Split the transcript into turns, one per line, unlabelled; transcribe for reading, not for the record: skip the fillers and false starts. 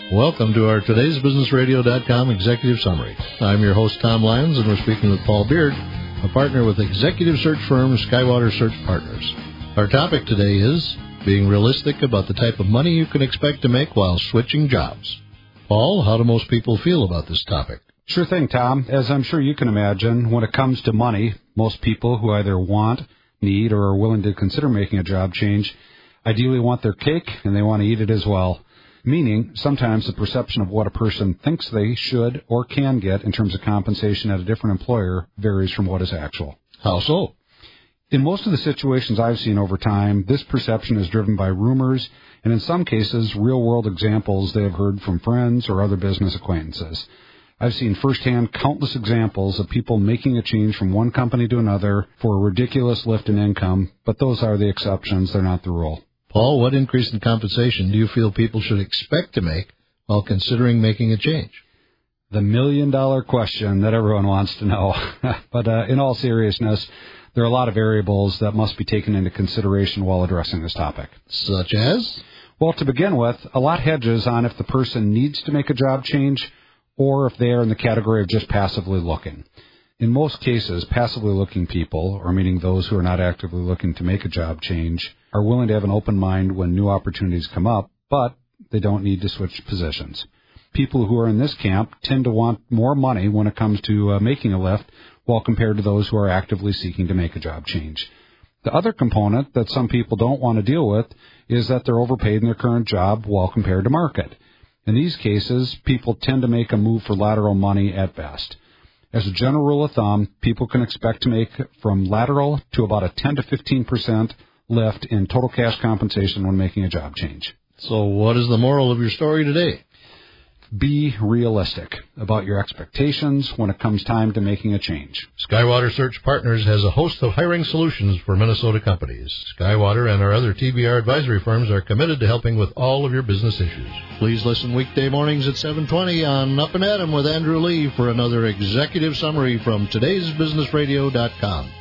Welcome to our Today'sBusinessRadio.com Executive Summary. I'm your host, Tom Lyons, and we're speaking with Paul Beard, a partner with executive search firm Skywater Search Partners. Our topic today is being realistic about the type of money you can expect to make while switching jobs. Paul, how do most people feel about this topic?
Sure thing, Tom. As I'm sure you can imagine, when it comes to money, most people who either want, need, or are willing to consider making a job change ideally want their cake and they want to eat it as well. Meaning, sometimes the perception of what a person thinks they should or can get in terms of compensation at a different employer varies from what is actual.
How so?
In most of the situations I've seen over time, this perception is driven by rumors and in some cases, real-world examples they have heard from friends or other business acquaintances. I've seen firsthand countless examples of people making a change from one company to another for a ridiculous lift in income, but those are the exceptions, they're not the rule.
Paul, what increase in compensation do you feel people should expect to make while considering making a change?
The million-dollar question that everyone wants to know. But in all seriousness, there are a lot of variables that must be taken into consideration while addressing this topic.
Such as?
Well, to begin with, a lot hinges on if the person needs to make a job change or if they are in the category of just passively looking. In most cases, passively looking people, or meaning those who are not actively looking to make a job change, are willing to have an open mind when new opportunities come up, but they don't need to switch positions. People who are in this camp tend to want more money when it comes to making a lift, while compared to those who are actively seeking to make a job change. The other component that some people don't want to deal with is that they're overpaid in their current job while compared to market. In these cases, people tend to make a move for lateral money at best. As a general rule of thumb, people can expect to make from lateral to about a 10 to 15% lift in total cash compensation when making a job change.
So what is the moral of your story today?
Be realistic about your expectations when it comes time to making a change.
Skywater Search Partners has a host of hiring solutions for Minnesota companies. Skywater and our other TBR advisory firms are committed to helping with all of your business issues. Please listen weekday mornings at 7:20 on Up and At 'em with Andrew Lee for another executive summary from today'sbusinessradio.com.